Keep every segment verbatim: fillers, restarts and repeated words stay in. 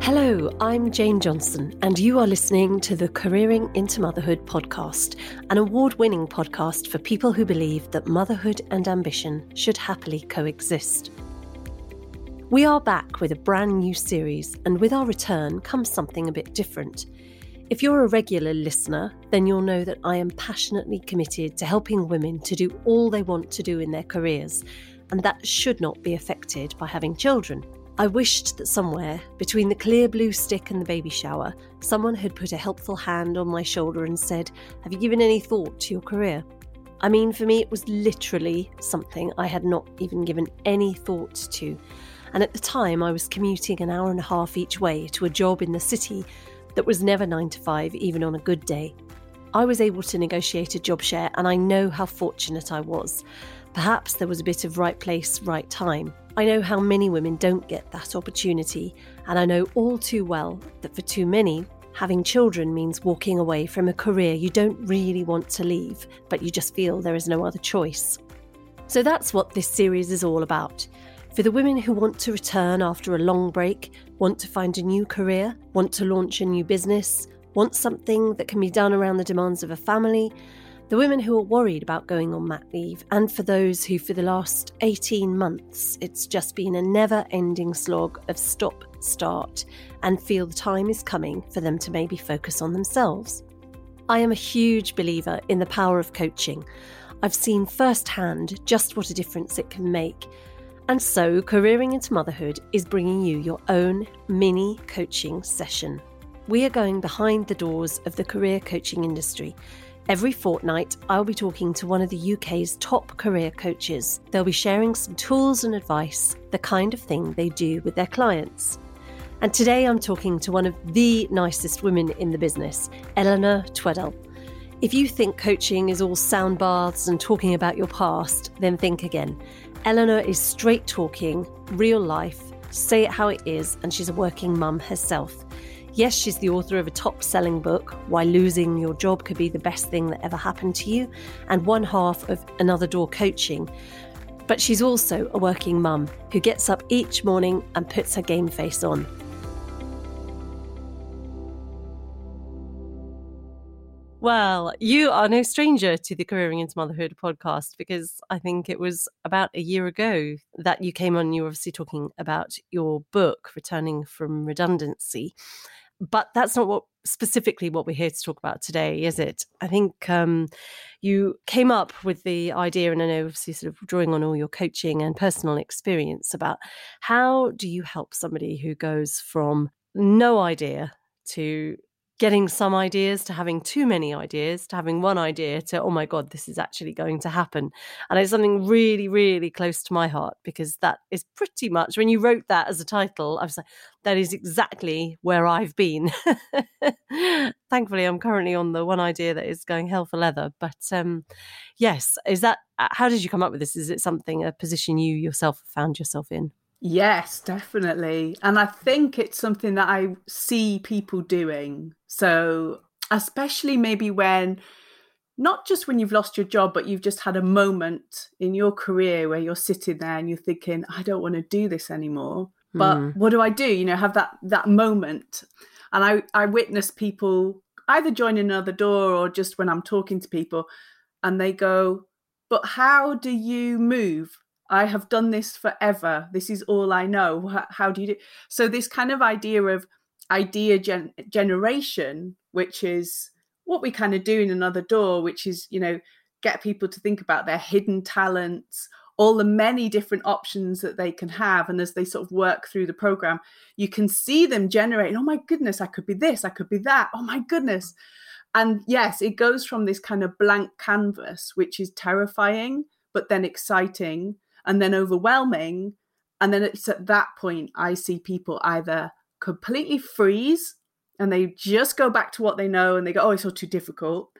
Hello, I'm Jane Johnson, and you are listening to the Careering into Motherhood podcast, an award-winning podcast for people who believe that motherhood and ambition should happily coexist. We are back with a brand new series, and with our return comes something a bit different. If you're a regular listener, then you'll know that I am passionately committed to helping women to do all they want to do in their careers, and that should not be affected by having children. I wished that somewhere, between the clear blue stick and the baby shower, someone had put a helpful hand on my shoulder and said, "Have you given any thought to your career?" I mean, for me, it was literally something I had not even given any thought to. And at the time, I was commuting an hour and a half each way to a job in the city that was never nine to five, even on a good day. I was able to negotiate a job share, and I know how fortunate I was. Perhaps there was a bit of right place, right time. I know how many women don't get that opportunity, and I know all too well that for too many, having children means walking away from a career you don't really want to leave, but you just feel there is no other choice. So that's what this series is all about. For the women who want to return after a long break, want to find a new career, want to launch a new business, want something that can be done around the demands of a family, the women who are worried about going on mat leave, and for those who for the last eighteen months it's just been a never-ending slog of stop, start, and feel the time is coming for them to maybe focus on themselves. I am a huge believer in the power of coaching. I've seen firsthand just what a difference it can make. And so, Careering into Motherhood is bringing you your own mini coaching session. We are going behind the doors of the career coaching industry. Every fortnight, I'll be talking to one of the U K's top career coaches. They'll be sharing some tools and advice, the kind of thing they do with their clients. And today I'm talking to one of the nicest women in the business, Eleanor Tweddell. If you think coaching is all sound baths and talking about your past, then think again. Eleanor is straight talking, real life, say it how it is, and she's a working mum herself. Yes, she's the author of a top-selling book, Why Losing Your Job Could Be the Best Thing That Ever Happened to You, and one half of Another Door Coaching. But she's also a working mum who gets up each morning and puts her game face on. Well, you are no stranger to the Careering into Motherhood podcast, because I think it was about a year ago that you came on and you were obviously talking about your book, Returning from Redundancy. But that's not what specifically what we're here to talk about today, is it? I think um, you came up with the idea, and I know obviously sort of drawing on all your coaching and personal experience, about how do you help somebody who goes from no idea to getting some ideas, to having too many ideas, to having one idea, to, oh my God, this is actually going to happen. And it's something really, really close to my heart, because that is pretty much, when you wrote that as a title, I was like, that is exactly where I've been. Thankfully, I'm currently on the one idea that is going hell for leather. But um, yes, is that, how did you come up with this? Is it something, a position you yourself found yourself in? Yes, definitely. And I think it's something that I see people doing. So especially maybe when, not just when you've lost your job, but you've just had a moment in your career where you're sitting there and you're thinking, I don't want to do this anymore. But mm. what do I do? You know, have that that moment. And I, I witness people either join another door or just when I'm talking to people and they go, but how do you move? I have done this forever. This is all I know. How, how do you do? So this kind of idea of idea gen- generation, which is what we kind of do in Another Door, which is, you know, get people to think about their hidden talents, all the many different options that they can have. And as they sort of work through the program, you can see them generating, oh my goodness, I could be this, I could be that. Oh my goodness. And yes, it goes from this kind of blank canvas, which is terrifying, but then exciting, and then overwhelming. And then it's at that point I see people either completely freeze and they just go back to what they know and they go, oh, it's all too difficult.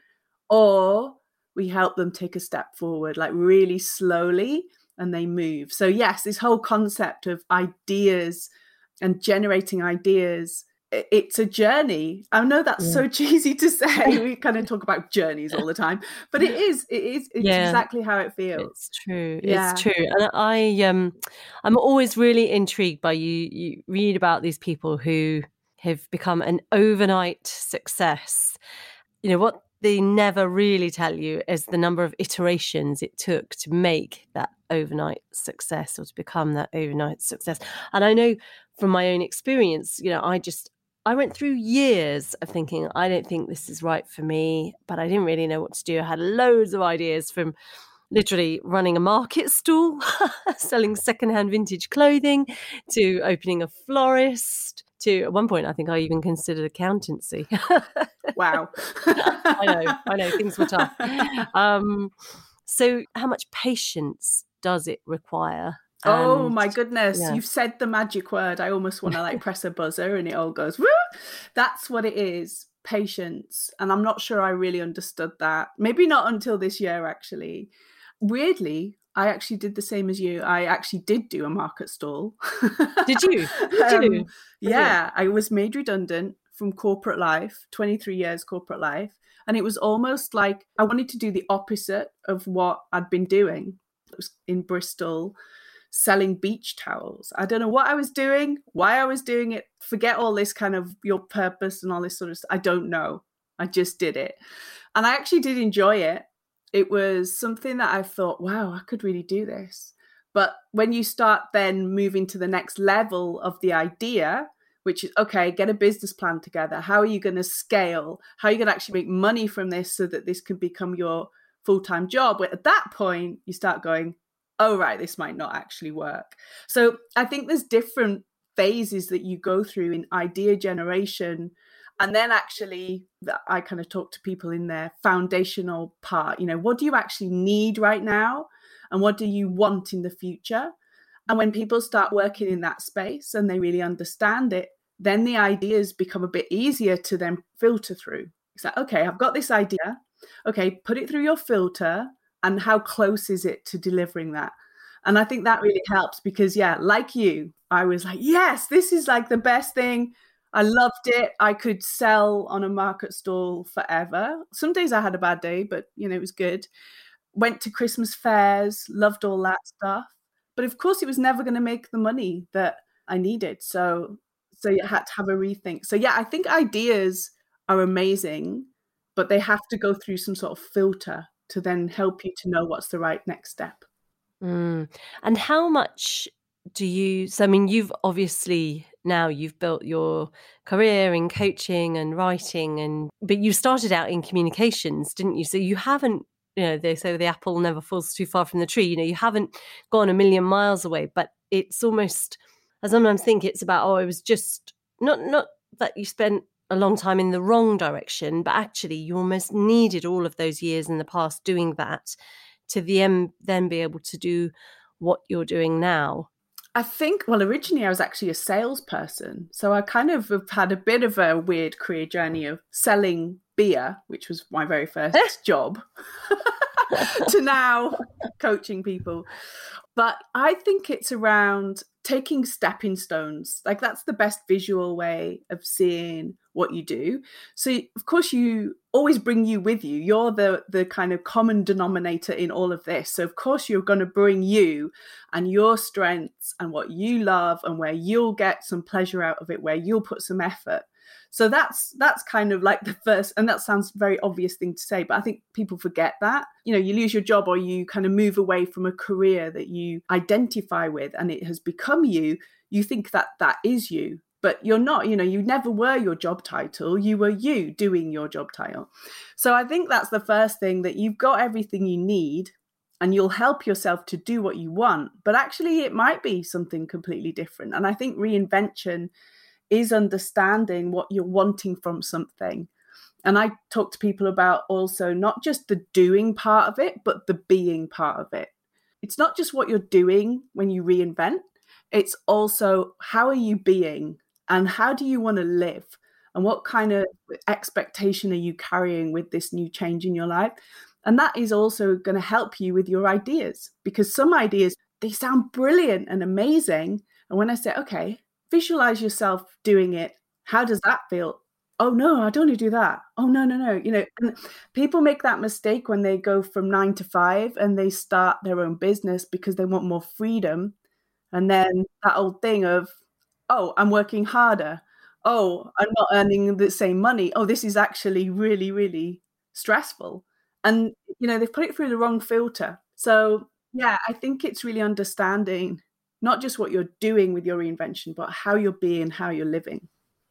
Or we help them take a step forward, like really slowly, and they move. So yes, this whole concept of ideas and generating ideas, it's a journey. I know that's yeah. so cheesy to say. We kind of talk about journeys all the time, but it is, it is, it's yeah. exactly how it feels. It's true. Yeah. It's true. And I, um, I'm always really intrigued by you. You read about these people who have become an overnight success, you know, what they never really tell you is the number of iterations it took to make that overnight success or to become that overnight success. And I know from my own experience, you know, I just, I went through years of thinking, I don't think this is right for me, but I didn't really know what to do. I had loads of ideas, from literally running a market stall, selling secondhand vintage clothing, to opening a florist, to at one point, I think I even considered accountancy. Wow. I know, I know, things were tough. Um, so how much patience does it require? Oh And, my goodness, yeah. You've said the magic word. I almost want to like press a buzzer and it all goes, woo! That's what it is, patience. And I'm not sure I really understood that. Maybe not until this year, actually. Weirdly, I actually did the same as you. I actually did do a market stall. Did you? Did um, you? yeah, I was made redundant from corporate life, twenty-three years corporate life. And it was almost like I wanted to do the opposite of what I'd been doing. It was in Bristol, selling beach towels. I don't know what I was doing, why I was doing it. Forget all this kind of your purpose and all this sort of stuff. I don't know. I just did it. And I actually did enjoy it. It was something that I thought, wow, I could really do this. But when you start then moving to the next level of the idea, which is, okay, get a business plan together. How are you going to scale? How are you going to actually make money from this so that this can become your full-time job? But at that point, you start going, oh, right, this might not actually work. So I think there's different phases that you go through in idea generation. And then actually, I kind of talk to people in their foundational part, you know, what do you actually need right now? And what do you want in the future? And when people start working in that space and they really understand it, then the ideas become a bit easier to then filter through. It's like, okay, I've got this idea. Okay, put it through your filter. And how close is it to delivering that? And I think that really helps because, yeah, like you, I was like, yes, this is like the best thing. I loved it. I could sell on a market stall forever. Some days I had a bad day, but, you know, it was good. Went to Christmas fairs, loved all that stuff. But of course, it was never going to make the money that I needed. So, so you had to have a rethink. So, yeah, I think ideas are amazing, but they have to go through some sort of filter to then help you to know what's the right next step. Mm. And how much do you, so I mean, you've obviously now you've built your career in coaching and writing, and but you started out in communications, didn't you? So you haven't, you know, they say the apple never falls too far from the tree. You know, you haven't gone a million miles away, but it's almost, I sometimes think it's about, oh, it was just not, not that you spent a long time in the wrong direction, but actually you almost needed all of those years in the past doing that to the end, then be able to do what you're doing now. I think, well, originally I was actually a salesperson. So I kind of have had a bit of a weird career journey of selling beer, which was my very first job, to now coaching people. But I think it's around taking stepping stones. Like that's the best visual way of seeing what you do. So of course you always bring you with you. You're the the kind of common denominator in all of this. So of course you're going to bring you and your strengths and what you love and where you'll get some pleasure out of it, where you'll put some effort. So that's that's kind of like the first, and that sounds very obvious thing to say, but I think people forget that. You know, you lose your job or you kind of move away from a career that you identify with and it has become you. You think that that is you, but you're not. You know, you never were your job title. You were you doing your job title. So I think that's the first thing, that you've got everything you need and you'll help yourself to do what you want. But actually it might be something completely different. And I think reinvention is understanding what you're wanting from something. And I talk to people about also not just the doing part of it, but the being part of it. It's not just what you're doing when you reinvent. It's also how are you being and how do you want to live? And what kind of expectation are you carrying with this new change in your life? And that is also going to help you with your ideas, because some ideas, they sound brilliant and amazing. And when I say, okay, visualize yourself doing it. How does that feel? Oh, no, I don't want to do that. Oh, no, no, no. You know, and people make that mistake when they go from nine to five and they start their own business because they want more freedom. And then that old thing of, oh, I'm working harder. oh, I'm not earning the same money. Oh, this is actually really, really stressful. And, you know, they've put it through the wrong filter. So, yeah, I think it's really understanding not just what you're doing with your reinvention, but how you're being, how you're living.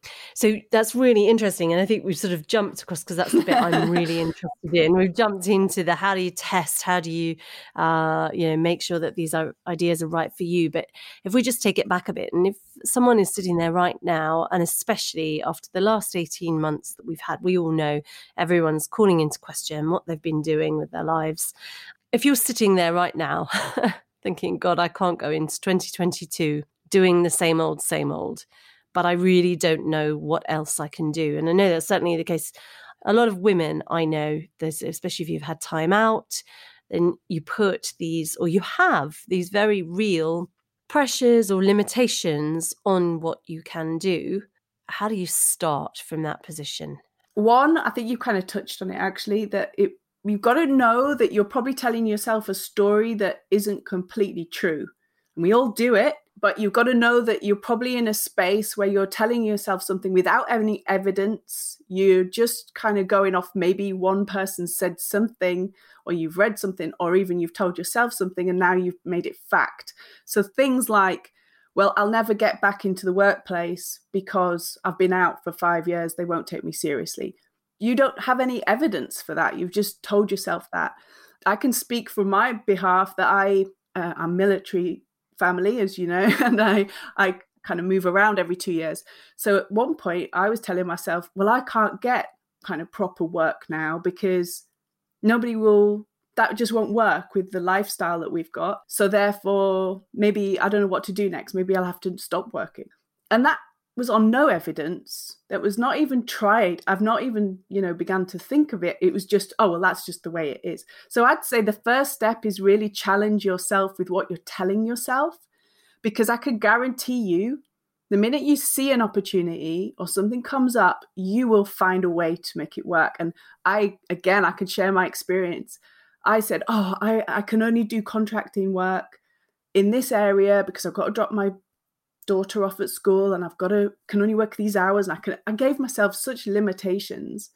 So that's really interesting. And I think we've sort of jumped across, because that's the bit I'm really interested in. We've jumped into the how do you test, how do you, uh, you know, make sure that these are, ideas are right for you. But if we just take it back a bit, and if someone is sitting there right now, and especially after the last eighteen months that we've had, we all know everyone's calling into question what they've been doing with their lives. If you're sitting there right now thinking, God, I can't go into twenty twenty-two doing the same old, same old, but I really don't know what else I can do. And I know that's certainly the case. A lot of women I know, there's, especially if you've had time out, then you put these, or you have these very real pressures or limitations on what you can do. How do you start from that position? One, I think you kind of touched on it actually, that it you've got to know that you're probably telling yourself a story that isn't completely true. And we all do it, but you've got to know that you're probably in a space where you're telling yourself something without any evidence. You're just kind of going off, maybe one person said something, or you've read something, or even you've told yourself something and now you've made it fact. So things like, well, I'll never get back into the workplace because I've been out for five years. They won't take me seriously. You don't have any evidence for that. You've just told yourself that. I can speak for my behalf that I, uh, I'm military family, as you know, and I, I kind of move around every two years. So at one point I was telling myself, well, I can't get kind of proper work now because nobody will, that just won't work with the lifestyle that we've got. So therefore, maybe I don't know what to do next. Maybe I'll have to stop working. And that was on no evidence. That was not even tried. I've not even, you know, begun to think of it. It was just, oh, well, that's just the way it is. So I'd say the first step is really challenge yourself with what you're telling yourself, because I could guarantee you the minute you see an opportunity or something comes up, you will find a way to make it work. And I, again, I could share my experience. I said, oh, I, I can only do contracting work in this area because I've got to drop my daughter off at school and I've got to can only work these hours, and I can I gave myself such limitations,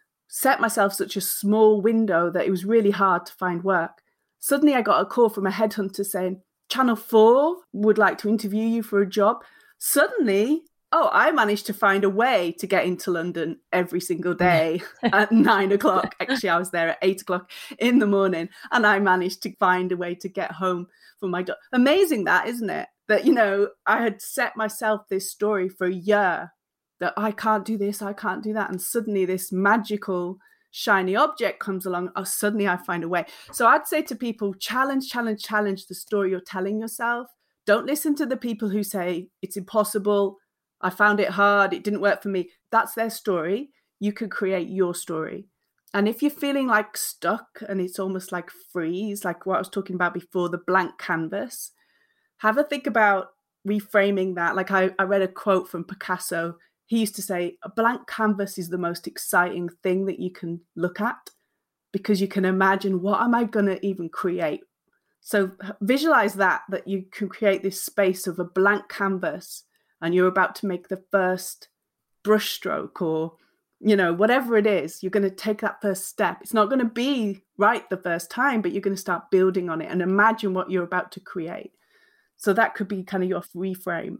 set myself such a small window that it was really hard to find work. Suddenly I got a call from a headhunter saying, Channel four would like to interview you for a job. Suddenly, oh, I managed to find a way to get into London every single day at nine o'clock. Actually, I was there at eight o'clock in the morning, and I managed to find a way to get home for my daughter. Amazing that, isn't it? That, you know, I had set myself this story for a year that I can't do this, I can't do that. And suddenly this magical, shiny object comes along. Oh, suddenly I find a way. So I'd say to people, challenge, challenge, challenge the story you're telling yourself. Don't listen to the people who say it's impossible. I found it hard. It didn't work for me. That's their story. You can create your story. And if you're feeling like stuck and it's almost like freeze, like what I was talking about before, the blank canvas, have a think about reframing that. Like I, I read a quote from Picasso. He used to say, a blank canvas is the most exciting thing that you can look at, because you can imagine, what am I going to even create? So visualize that, that you can create this space of a blank canvas and you're about to make the first brushstroke, or, you know, whatever it is, you're going to take that first step. It's not going to be right the first time, but you're going to start building on it and imagine what you're about to create. So that could be kind of your reframe.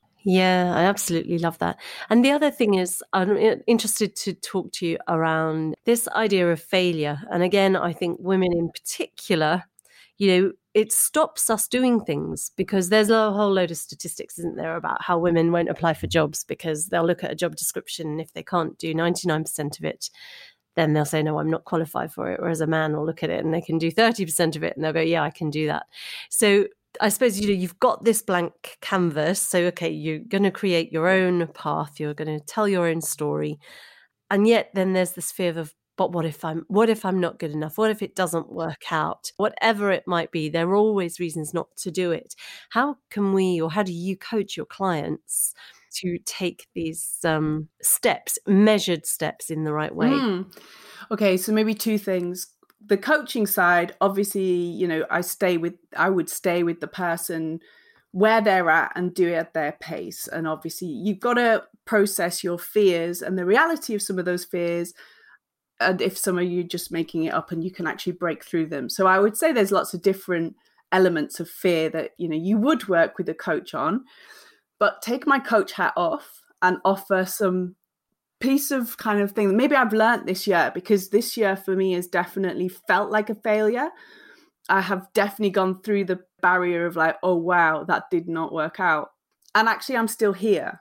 Yeah, I absolutely love that. And the other thing is, I'm interested to talk to you around this idea of failure. And again, I think women in particular, you know, it stops us doing things, because there's a whole load of statistics, isn't there, about how women won't apply for jobs because they'll look at a job description, and if they can't do ninety-nine percent of it, then they'll say, no, I'm not qualified for it. Whereas a man will look at it and they can do thirty percent of it and they'll go, yeah, I can do that. So I suppose, you know, you've got this blank canvas. So, okay, you're going to create your own path. You're going to tell your own story. And yet then there's this fear of, but what if I'm, what if I'm not good enough? What if it doesn't work out? Whatever it might be, there are always reasons not to do it. How can we, or how do you coach your clients to take these um, steps, measured steps in the right way? Mm. Okay, so maybe two things. The coaching side, obviously, you know, I stay with, I would stay with the person where they're at and do it at their pace. And obviously you've got to process your fears and the reality of some of those fears, and if some of you just making it up, and you can actually break through them. So I would say there's lots of different elements of fear that, you know, you would work with a coach on, but take my coach hat off and offer some piece of kind of thing that maybe I've learned this year, because this year for me has definitely felt like a failure. I have definitely gone through the barrier of like, oh, wow, that did not work out. And actually, I'm still here.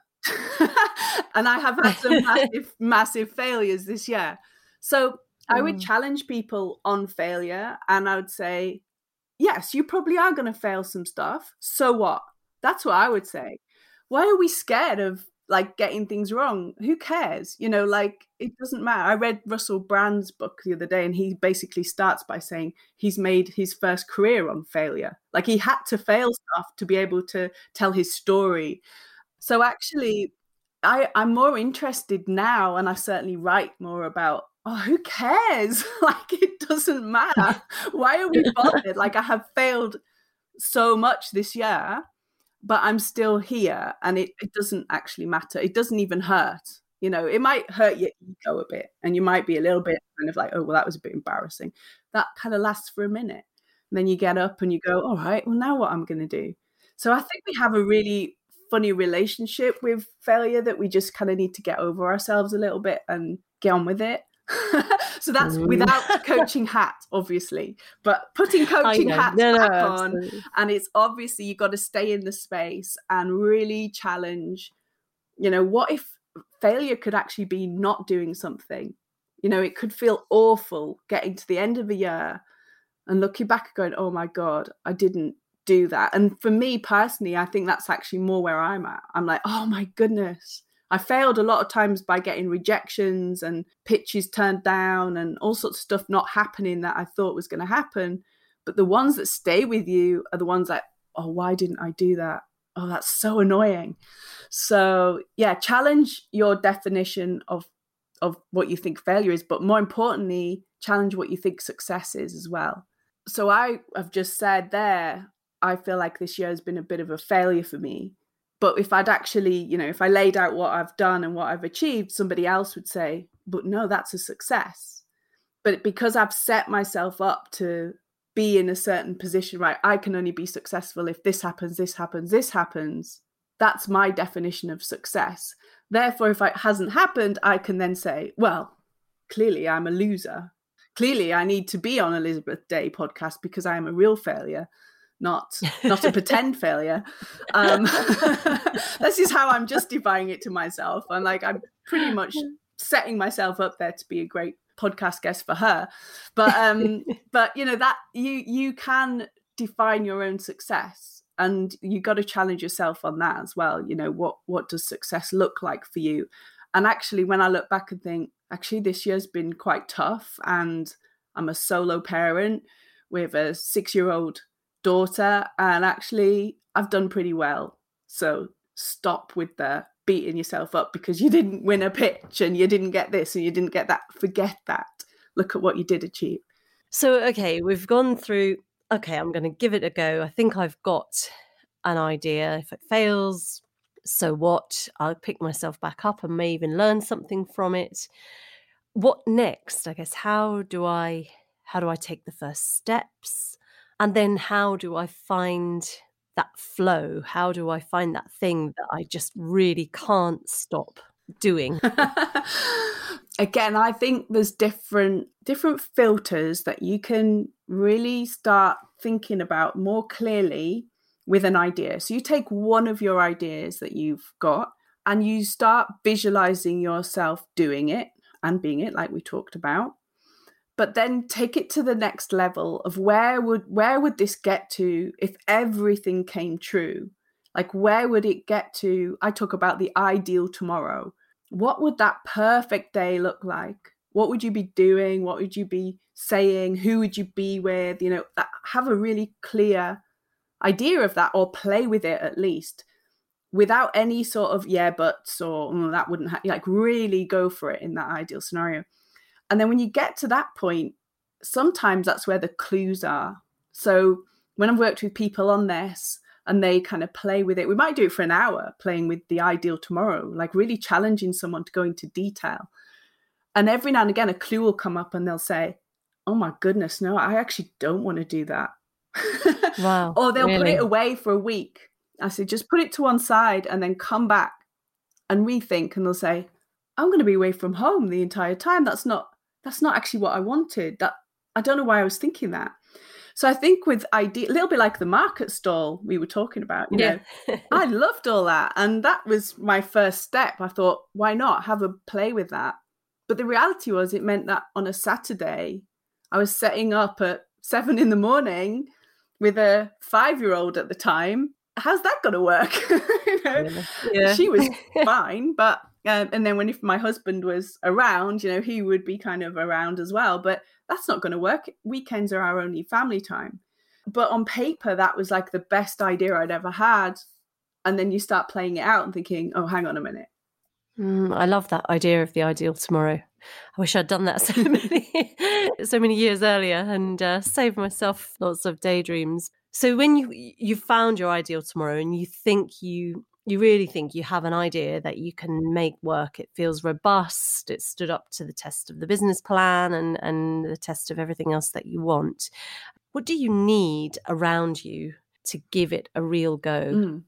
And I have had some massive, massive failures this year. So I would challenge people on failure, and I would say, yes, you probably are going to fail some stuff. So what? That's what I would say. Why are we scared of like getting things wrong? Who cares? You know, like it doesn't matter. I read Russell Brand's book the other day, and he basically starts by saying he's made his first career on failure. Like he had to fail stuff to be able to tell his story. So actually, I, I'm more interested now, and I certainly write more about, oh, who cares? Like it doesn't matter. Why are we bothered? Like I have failed so much this year, but I'm still here, and it, it doesn't actually matter. It doesn't even hurt. You know, it might hurt your ego a bit, and you might be a little bit kind of like, oh, well, that was a bit embarrassing. That kind of lasts for a minute. And then you get up and you go, all right, well, now what I'm going to do? So I think we have a really funny relationship with failure that we just kind of need to get over ourselves a little bit and get on with it. So that's mm. without coaching hat, obviously, but putting coaching hats no, back no, on, and it's obviously you've got to stay in the space and really challenge, you know, what if failure could actually be not doing something? You know, it could feel awful getting to the end of a year and looking back going, oh my God, I didn't do that. And for me personally, I think that's actually more where I'm at. I'm like, oh my goodness, I failed a lot of times by getting rejections and pitches turned down and all sorts of stuff not happening that I thought was going to happen. But the ones that stay with you are the ones like, oh, why didn't I do that? Oh, that's so annoying. So yeah, challenge your definition of, of what you think failure is, but more importantly, challenge what you think success is as well. So I have just said there, I feel like this year has been a bit of a failure for me. But if I'd actually, you know, if I laid out what I've done and what I've achieved, somebody else would say, but no, that's a success. But because I've set myself up to be in a certain position, right, I can only be successful if this happens, this happens, this happens. That's my definition of success. Therefore, if it hasn't happened, I can then say, well, clearly I'm a loser. Clearly I need to be on Elizabeth Day podcast because I am a real failure. Not not a pretend failure. Um, this is how I'm justifying it to myself. I'm like, I'm pretty much setting myself up there to be a great podcast guest for her. But um, but you know that you you can define your own success, and you got to challenge yourself on that as well. You know, what what does success look like for you? And actually, when I look back and think, actually, this year's been quite tough, and I'm a solo parent with a six-year-old daughter, and actually I've done pretty well. So stop with the beating yourself up because you didn't win a pitch and you didn't get this and you didn't get that. Forget that. Look at what you did achieve. So, okay, we've gone through, okay, I'm going to give it a go. I think I've got an idea. If it fails, so what? I'll pick myself back up and may even learn something from it. What next? I guess, how do I, how do I take the first steps? And then how do I find that flow? How do I find that thing that I just really can't stop doing? Again, I think there's different different filters that you can really start thinking about more clearly with an idea. So you take one of your ideas that you've got and you start visualizing yourself doing it and being it, like we talked about. But then take it to the next level of where would where would this get to if everything came true? Like, where would it get to? I talk about the ideal tomorrow. What would that perfect day look like? What would you be doing? What would you be saying? Who would you be with? You know, that, have a really clear idea of that, or play with it at least, without any sort of yeah buts or oh, that wouldn't ha-. Like, really go for it in that ideal scenario. And then when you get to that point, sometimes that's where the clues are. So when I've worked with people on this, and they kind of play with it. We might do it for an hour, playing with the ideal tomorrow, like really challenging someone to go into detail. And every now and again, a clue will come up and they'll say, oh my goodness, no, I actually don't want to do that. Wow. Or they'll really? put it away for a week. I say, just put it to one side and then come back and rethink. And they'll say, I'm going to be away from home the entire time. That's not, that's not actually what I wanted. That I don't know why I was thinking that. So I think with idea, a little bit like the market stall we were talking about, you yeah. know, I loved all that. And that was my first step. I thought, why not have a play with that? But the reality was it meant that on a Saturday, I was setting up at seven in the morning with a five-year-old at the time. How's that going to work? you know, yeah. She was fine, but um, and then when if my husband was around, you know, he would be kind of around as well. But that's not going to work. Weekends are our only family time. But on paper, that was like the best idea I'd ever had. And then you start playing it out and thinking, oh, hang on a minute. Mm, I love that idea of the ideal tomorrow. I wish I'd done that so many, so many years earlier and uh, saved myself lots of daydreams. So when you you found your ideal tomorrow and you think you you really think you have an idea that you can make work, it feels robust, it stood up to the test of the business plan and and the test of everything else that you want. What do you need around you to give it a real go? Mm.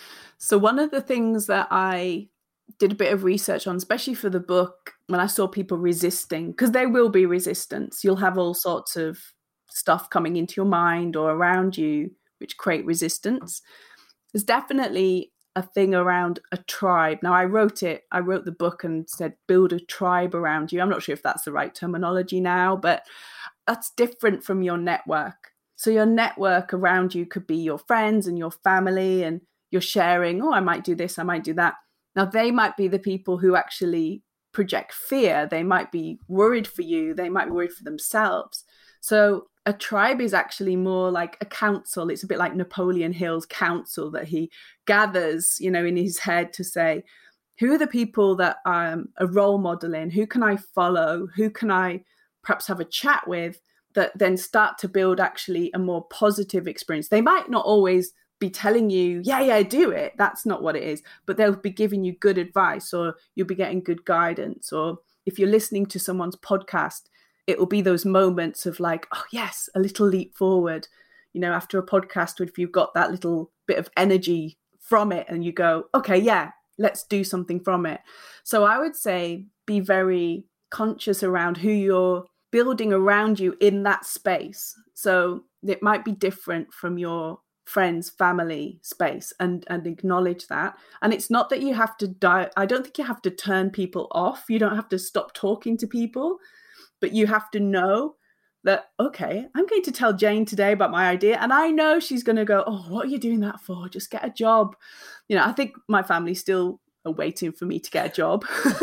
So one of the things that I did a bit of research on, especially for the book, when I saw people resisting, because there will be resistance. You'll have all sorts of stuff coming into your mind or around you which create resistance. There's definitely a thing around a tribe. Now I wrote it, I wrote the book and said, build a tribe around you. I'm not sure if that's the right terminology now, but that's different from your network. So your network around you could be your friends and your family, and you're sharing, oh, I might do this, I might do that. Now, they might be the people who actually project fear. They might be worried for you. They might be worried for themselves. So a tribe is actually more like a council. It's a bit like Napoleon Hill's council that he gathers, you know, in his head to say, who are the people that I'm a role model in? Who can I follow? Who can I perhaps have a chat with that then start to build actually a more positive experience? They might not always be telling you, yeah, yeah, do it. That's not what it is. But they'll be giving you good advice, or you'll be getting good guidance. Or if you're listening to someone's podcast, it will be those moments of like, oh, yes, a little leap forward. You know, after a podcast, if you've got that little bit of energy from it and you go, okay, yeah, let's do something from it. So I would say be very conscious around who you're building around you in that space. So it might be different from your friends, family space, and and acknowledge that. And it's not that you have to die. I don't think you have to turn people off. You don't have to stop talking to people, but you have to know that, okay, I'm going to tell Jane today about my idea. And I know she's going to go, oh, what are you doing that for? Just get a job. You know, I think my family still are waiting for me to get a job.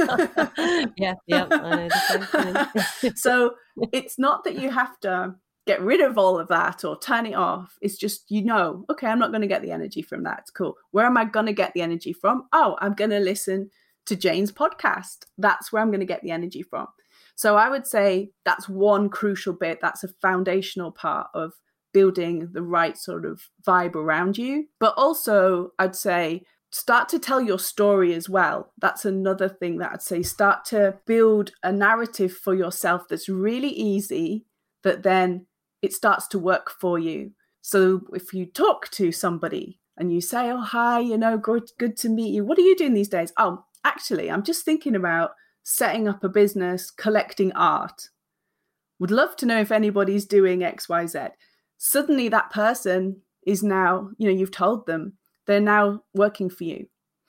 yeah, yeah. I know the same thing. So it's not that you have to get rid of all of that or turn it off. It's just, you know, okay, I'm not going to get the energy from that. It's cool. Where am I going to get the energy from? Oh, I'm going to listen to Jane's podcast. That's where I'm going to get the energy from. So I would say that's one crucial bit. That's a foundational part of building the right sort of vibe around you. But also, I'd say start to tell your story as well. That's another thing that I'd say. Start to build a narrative for yourself that's really easy, that then it starts to work for you. So if you talk to somebody and you say, oh, hi, you know, good, good to meet you. What are you doing these days? Oh, actually, I'm just thinking about setting up a business, collecting art. Would love to know if anybody's doing X, Y, Z. Suddenly that person is now, you know, you've told them, they're now working for you.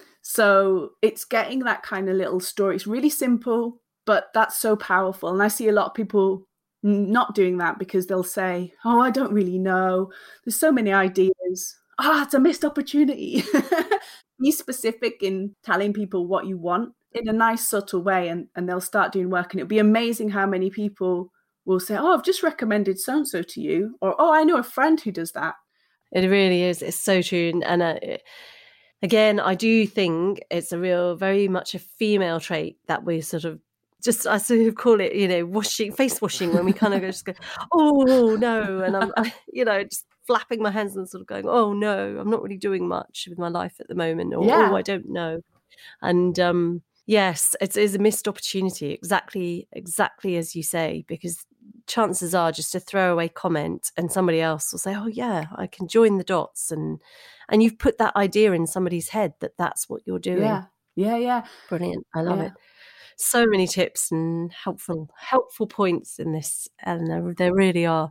So it's getting that kind of little story. It's really simple, but that's so powerful. And I see a lot of people not doing that because they'll say, oh, I don't really know. There's so many ideas. Ah, oh, it's a missed opportunity. Be specific in telling people what you want in a nice, subtle way, and, and they'll start doing work. And it'll be amazing how many people will say, oh, I've just recommended so-and-so to you. Or, oh, I know a friend who does that. It really is. It's so true. And uh, again, I do think it's a real, very much a female trait that we sort of just, I sort of call it, you know, washing, face washing, when we kind of go, just go, oh, no. And I'm, I, you know, just flapping my hands and sort of going, oh no, I'm not really doing much with my life at the moment, or Yeah. oh, I don't know. And um, yes, it is a missed opportunity, exactly, exactly as you say, because chances are just a throwaway comment and somebody else will say, oh yeah, I can join the dots. And, and you've put that idea in somebody's head that that's what you're doing. Yeah, yeah, yeah. Brilliant. I love Yeah. it. So many tips and helpful, helpful points in this, Eleanor. There really are.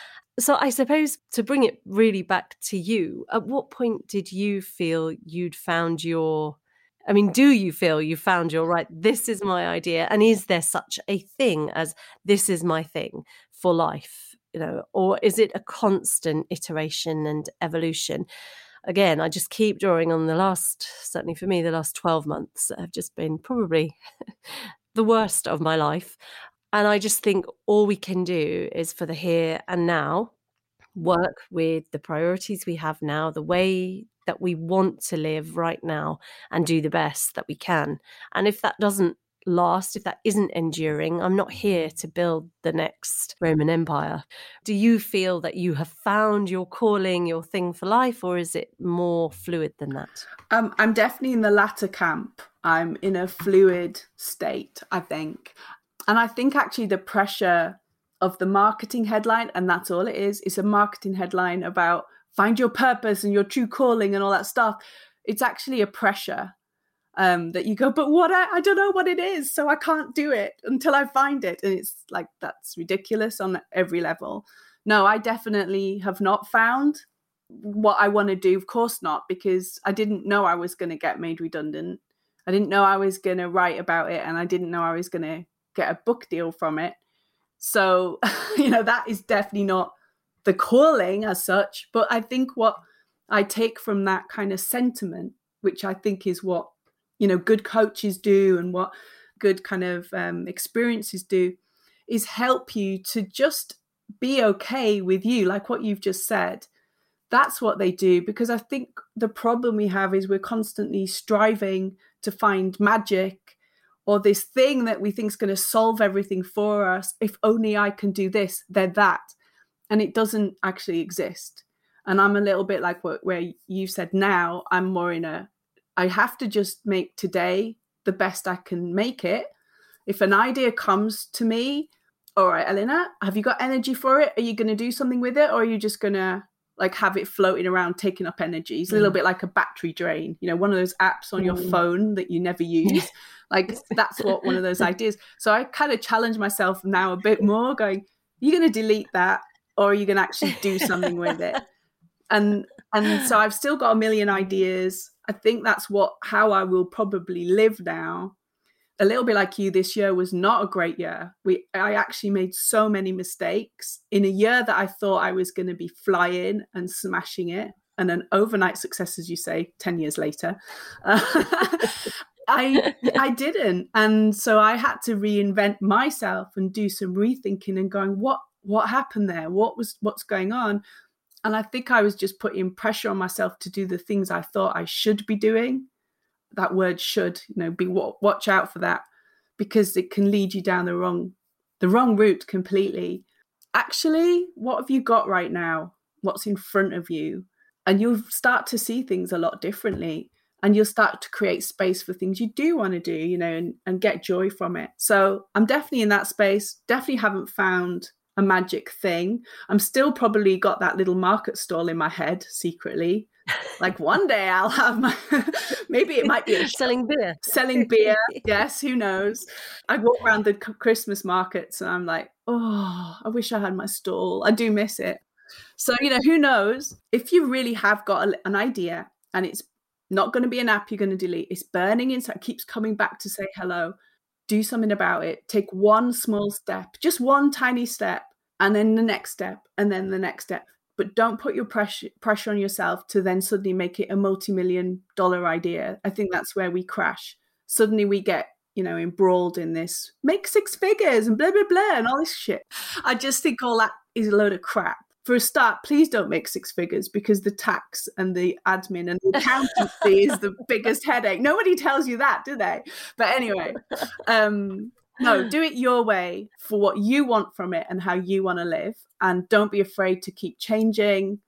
So I suppose to bring it really back to you, at what point did you feel you'd found your, I mean, do you feel you found your right, this is my idea? And is there such a thing as this is my thing for life? You know, or is it a constant iteration and evolution? Again, I just keep drawing on the last, certainly for me, the last twelve months have just been probably the worst of my life. And I just think all we can do is for the here and now, work with the priorities we have now, the way that we want to live right now, and do the best that we can. And if that doesn't last, if that isn't enduring, I'm not here to build the next Roman Empire. Do you feel that you have found your calling, your thing for life, or is it more fluid than that? Um, I'm definitely in the latter camp. I'm in a fluid state, I think. And I think actually the pressure of the marketing headline, and that's all it is, it's a marketing headline about find your purpose and your true calling and all that stuff. It's actually a pressure um, that you go, but what, I, I don't know what it is, so I can't do it until I find it. And it's like, that's ridiculous on every level. No, I definitely have not found what I want to do. Of course not, because I didn't know I was going to get made redundant. I didn't know I was going to write about it, and I didn't know I was going to get a book deal from it. So, you know, that is definitely not the calling as such. But I think what I take from that kind of sentiment, which I think is what, you know, good coaches do and what good kind of um, experiences do, is help you to just be okay with you, like what you've just said. That's what they do, because I think the problem we have is we're constantly striving to find magic or this thing that we think is going to solve everything for us. If only I can do this, then that. And it doesn't actually exist. And I'm a little bit like what where you said now, I'm more in a, I have to just make today the best I can make it. If an idea comes to me, all right, Eleanor, have you got energy for it? Are you going to do something with it? Or are you just going to like have it floating around, taking up energy? It's a little mm. bit like a battery drain, you know, one of those apps on mm. your phone that you never use. Like that's what one of those ideas. So I kind of challenge myself now a bit more going, you're going to delete that, or are you going to actually do something with it? And and so I've still got a million ideas. I think that's what how I will probably live now. A little bit like you, this year was not a great year. We I actually made so many mistakes in a year that I thought I was going to be flying and smashing it. And an overnight success, as you say, ten years later, uh, I I didn't. And so I had to reinvent myself and do some rethinking and going, what what happened there? What was what's going on? And I think I was just putting pressure on myself to do the things I thought I should be doing. That word should, you know, be watch out for that, because it can lead you down the wrong, the wrong route completely. Actually, what have you got right now? What's in front of you? And you'll start to see things a lot differently, and you'll start to create space for things you do want to do, you know, and, and get joy from it. So I'm definitely in that space. Definitely haven't found a magic thing. I'm still probably got that little market stall in my head secretly. Like one day I'll have my, maybe it might be a selling beer. Selling beer. Yes, who knows? I walk around the Christmas markets and I'm like, oh, I wish I had my stall. I do miss it. So, you know, who knows? If you really have got a, an idea and it's not going to be an app you're going to delete, it's burning inside, keeps coming back to say hello, do something about it. Take one small step, just one tiny step, and then the next step, and then the next step. But don't put your pressure pressure on yourself to then suddenly make it a multi-million dollar idea. I think that's where we crash. Suddenly we get, you know, embroiled in this, make six figures and blah, blah, blah, and all this shit. I just think all that is a load of crap. For a start, please don't make six figures, because the tax and the admin and the accountancy is the biggest headache. Nobody tells you that, do they? But anyway, um, no, do it your way for what you want from it and how you want to live. And don't be afraid to keep changing.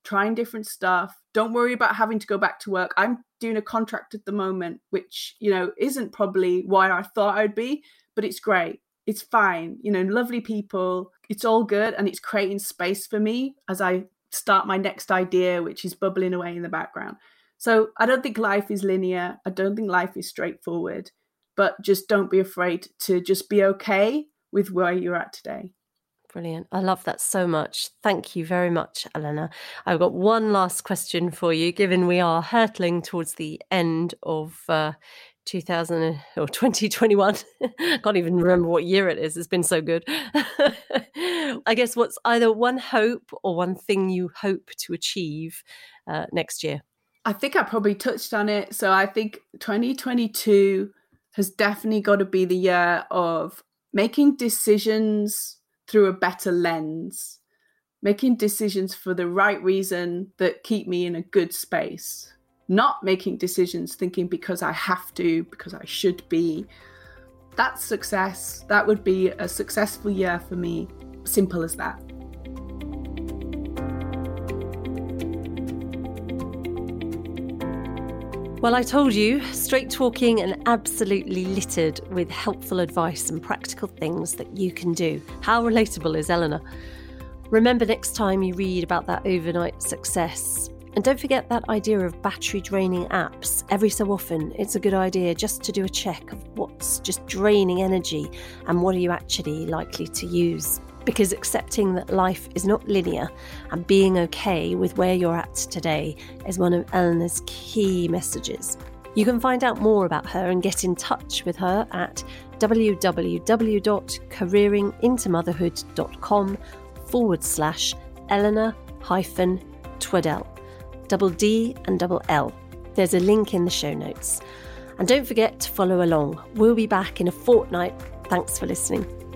trying different stuff. Don't worry about having to go back to work. I'm doing a contract at the moment, which, you know, isn't probably why I thought I'd be, but it's great. It's fine. You know, lovely people. It's all good. And it's creating space for me as I start my next idea, which is bubbling away in the background. So I don't think life is linear. I don't think life is straightforward, but just don't be afraid to just be okay with where you're at today. Brilliant. I love that so much. Thank you very much, Elena. I've got one last question for you, given we are hurtling towards the end of uh, two thousand or twenty twenty-one. I can't even remember what year it is. It's been so good. I guess what's either one hope or one thing you hope to achieve uh, next year? I think I probably touched on it. So I think twenty twenty-two has definitely got to be the year of making decisions through a better lens, making decisions for the right reason that keep me in a good space, not making decisions thinking because I have to, because I should be. That's success. That would be a successful year for me. Simple as that. Well, I told you, straight talking and absolutely littered with helpful advice and practical things that you can do. How relatable is Elena? Remember next time you read about that overnight success. And don't forget that idea of battery draining apps. Every so often, it's a good idea just to do a check of what's just draining energy and what are you actually likely to use. Because accepting that life is not linear and being okay with where you're at today is one of Elena's key messages. You can find out more about her and get in touch with her at www.careerintomotherhood.com forward slash Eleanor hyphen Twaddell. Double D and double L. There's a link in the show notes. And don't forget to follow along. We'll be back in a fortnight. Thanks for listening.